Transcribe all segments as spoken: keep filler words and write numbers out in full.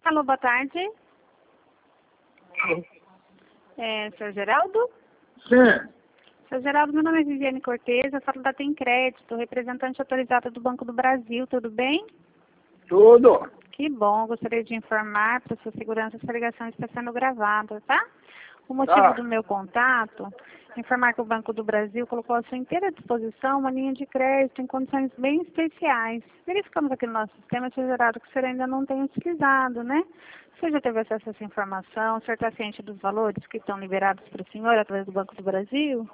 Alô, boa tarde. É, senhor Geraldo? Sim. Senhor Geraldo, meu nome é Viviane Cortez, eu falo da Tem Crédito, representante autorizada do Banco do Brasil, tudo bem? Tudo. Que bom, gostaria de informar para sua segurança essa ligação está sendo gravada, tá? O motivo Tá. do meu contato é informar que o Banco do Brasil colocou à sua inteira disposição uma linha de crédito em condições bem especiais. Verificamos aqui no nosso sistema, senhor Geraldo, que o senhor ainda não tem utilizado, né? O senhor já teve acesso a essa informação? O senhor está ciente dos valores que estão liberados para o senhor através do Banco do Brasil?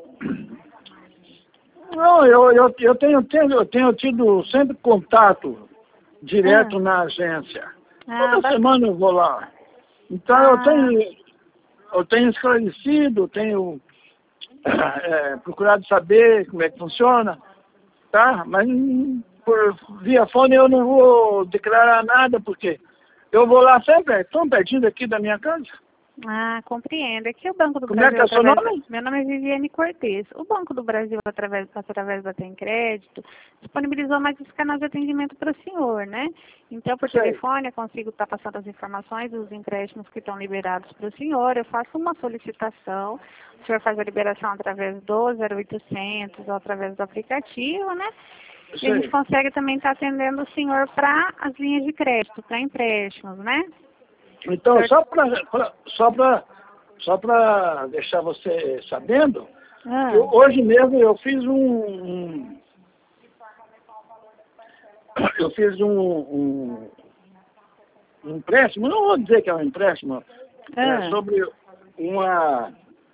Não, eu, eu, eu, tenho, tenho, eu tenho tido sempre contato direto Ah. na agência. Ah, Toda ba- semana eu vou lá. Então Ah. eu tenho, eu tenho esclarecido, tenho é, procurado saber como é que funciona, tá? Mas hum, por via fone eu não vou declarar nada, porque eu vou lá sempre, é tão pertinho aqui da minha casa. Ah, compreendo. Aqui o Banco do Como é Brasil, que é o seu através nome? da... Meu nome é Viviane Cortez. O Banco do Brasil, através, através da Tem Crédito, disponibilizou mais esse canal de atendimento para o senhor, né? Então, por Sei. telefone, eu consigo estar passando as informações dos empréstimos que estão liberados para o senhor. Eu faço uma solicitação. O senhor faz a liberação através do zero oitocentos ou através do aplicativo, né? E a Sei. gente consegue também estar atendendo o senhor para as linhas de crédito, para empréstimos, né? Então, só para só pra, só pra deixar você sabendo, Ah. eu, hoje mesmo eu fiz um, um eu fiz um, um, um empréstimo, não vou dizer que é um empréstimo, Ah. é, sobre uma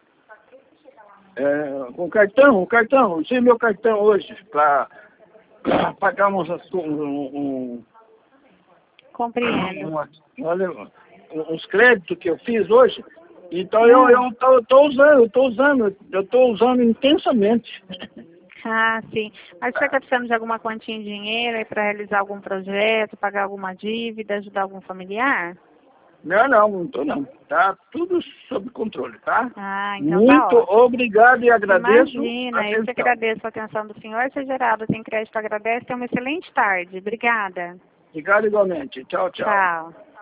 é, um cartão, um cartão, usei meu cartão hoje para pagar uns, um, um, Compreendo. uma, olha, uns créditos que eu fiz hoje. Então eu eu tô, tô usando, eu tô usando, eu tô usando intensamente. Ah, sim. Mas você está precisando de alguma quantia em dinheiro aí para realizar algum projeto, pagar alguma dívida, ajudar algum familiar? Não, não, não tô não. Tá tudo sob controle, tá? Ah, então tá Muito ótimo. obrigado e agradeço a Imagina, eu que atenção. agradeço a atenção do senhor. Seu Geraldo, Tem Crédito agradece. Tenha uma excelente tarde. Obrigada. Obrigado igualmente. Tchau, tchau. Tchau.